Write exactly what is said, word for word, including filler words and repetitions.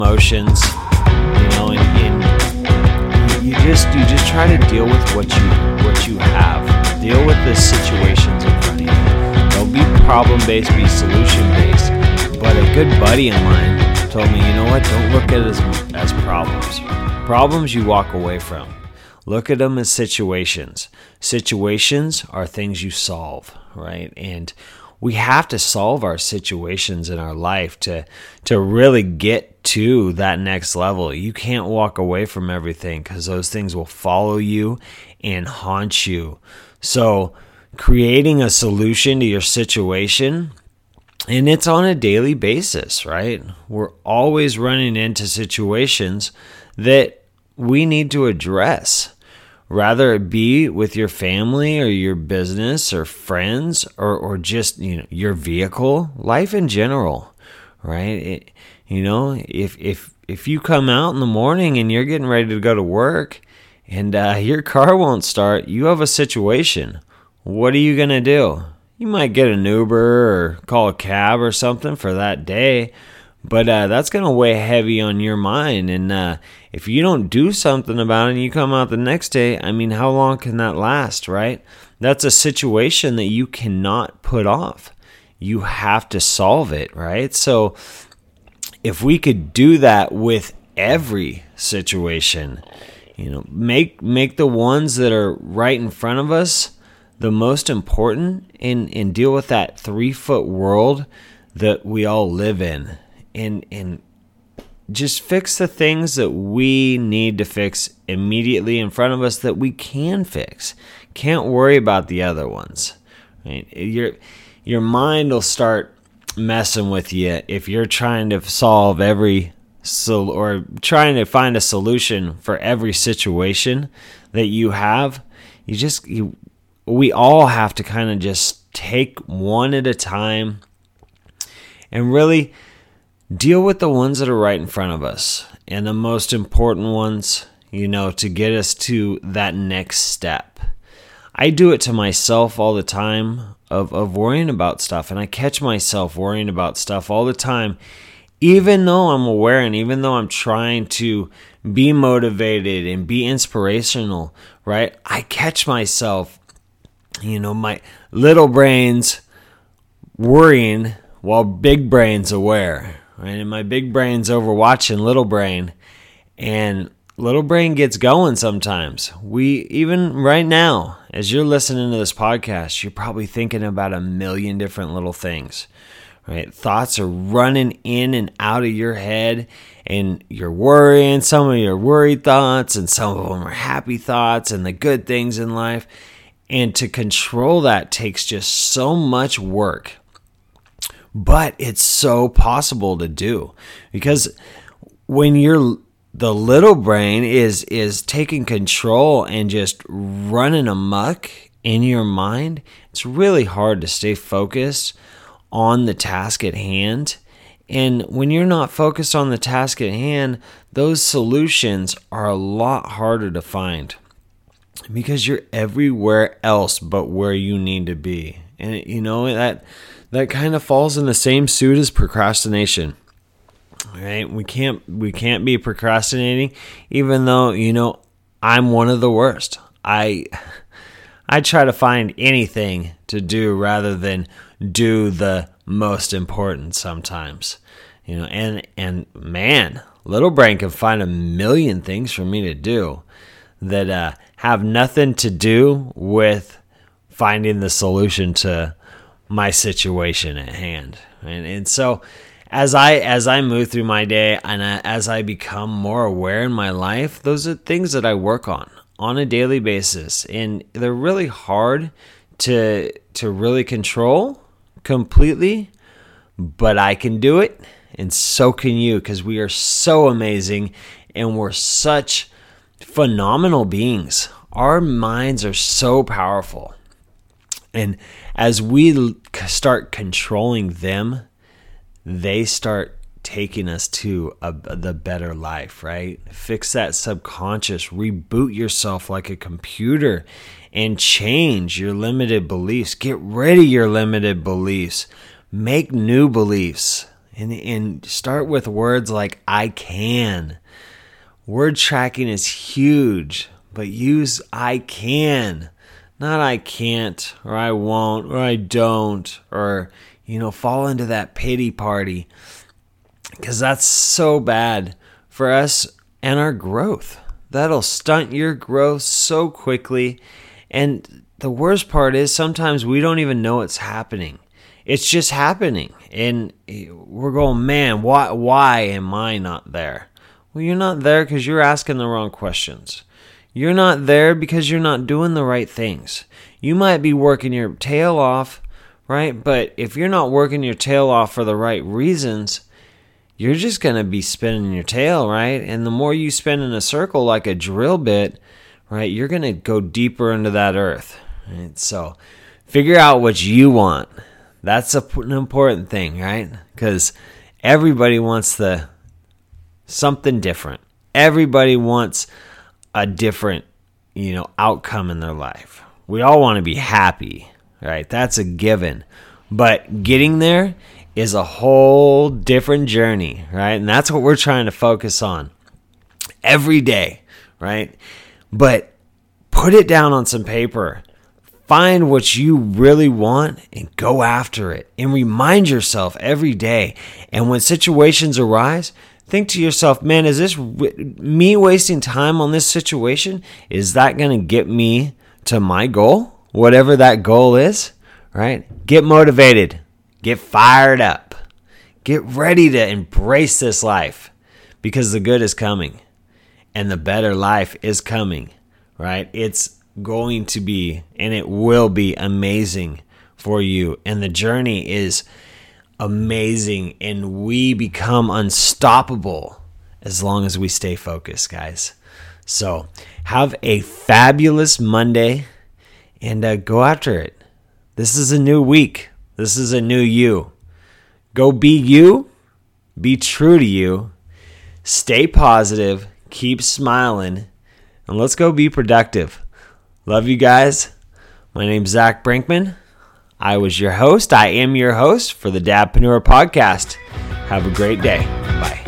emotions, you know, and, and you just you just try to deal with what you what you have. Deal with the situations in front of you. Don't be problem-based, be solution-based. But a good buddy of mine told me, you know what? Don't look at it as as problems. Problems you walk away from. Look at them as situations. Situations are things you solve, right? And we have to solve our situations in our life to to really get to that next level. You can't walk away from everything because those things will follow you and haunt you. So creating a solution to your situation, and it's on a daily basis, right? We're always running into situations that we need to address. Rather it be with your family or your business or friends or, or just, you know, your vehicle, life in general, right? It, you know, if if if you come out in the morning and you're getting ready to go to work and uh, your car won't start, you have a situation. What are you going to do? You might get an Uber or call a cab or something for that day. But uh, that's going to weigh heavy on your mind. And uh, if you don't do something about it and you come out the next day, I mean, how long can that last, right? That's a situation that you cannot put off. You have to solve it, right? So if we could do that with every situation, you know, make make the ones that are right in front of us the most important and, and deal with that three-foot world that we all live in. And and just fix the things that we need to fix immediately in front of us that we can fix. Can't worry about the other ones. Right? Your your mind will start messing with you if you're trying to solve every so or trying to find a solution for every situation that you have. You just you, we all have to kind of just take one at a time and really deal with the ones that are right in front of us and the most important ones, you know, to get us to that next step. I do it to myself all the time of, of worrying about stuff, and I catch myself worrying about stuff all the time, even though I'm aware and even though I'm trying to be motivated and be inspirational, right? I catch myself, you know, my little brain's worrying while big brain's aware. Right? And my big brain's overwatching little brain, and little brain gets going sometimes. We, even right now, as you're listening to this podcast, you're probably thinking about a million different little things, right? Thoughts are running in and out of your head, and you're worrying. Some of your worried thoughts, and some of them are happy thoughts and the good things in life. And to control that takes just so much work. But it's so possible to do, because when you're the little brain is is taking control and just running amok in your mind, it's really hard to stay focused on the task at hand. And when you're not focused on the task at hand, those solutions are a lot harder to find because you're everywhere else but where you need to be. And you know that That kind of falls in the same suit as procrastination, right? We can't we can't be procrastinating, even though, you know, I'm one of the worst. I I try to find anything to do rather than do the most important sometimes, you know. And and man, little brain can find a million things for me to do that uh, have nothing to do with finding the solution to my situation at hand. And and so as I as I move through my day and I, as I become more aware in my life, those are things that I work on on a daily basis, and they're really hard to to really control completely, but I can do it, and so can you, because we are so amazing and we're such phenomenal beings. Our minds are so powerful. And as we start controlling them, they start taking us to a, the better life, right? Fix that subconscious, reboot yourself like a computer, and change your limited beliefs. Get rid of your limited beliefs. Make new beliefs. And, and start with words like I can. Word tracking is huge, but use I can. Not I can't, or I won't, or I don't, or, you know, fall into that pity party. Because that's so bad for us and our growth. That'll stunt your growth so quickly. And the worst part is sometimes we don't even know it's happening. It's just happening. And we're going, man, why, why am I not there? Well, you're not there because you're asking the wrong questions. You're not there because you're not doing the right things. You might be working your tail off, right? But if you're not working your tail off for the right reasons, you're just going to be spinning your tail, right? And the more you spin in a circle like a drill bit, right, you're going to go deeper into that earth. Right? So figure out what you want. That's a, an important thing, right? Because everybody wants the something different. Everybody wants a different, you know, outcome in their life. We all want to be happy, right? That's a given. But getting there is a whole different journey, right? And that's what we're trying to focus on every day, right? But put it down on some paper. Find what you really want and go after it. And remind yourself every day. And when situations arise, think to yourself, man, is this me wasting time on this situation? Is that going to get me to my goal? Whatever that goal is, right? Get motivated. Get fired up. Get ready to embrace this life because the good is coming and the better life is coming, right? It's going to be and it will be amazing for you. And the journey is amazing, and we become unstoppable as long as we stay focused, guys. So have a fabulous Monday and uh, go after it. This is a new week. This is a new you. Go be you. Be true to you. Stay positive. Keep smiling. And let's go be productive. Love you guys. My name's Zach Brinkman. I was your host. I am your host for the Dadpreneur Podcast. Have a great day. Bye.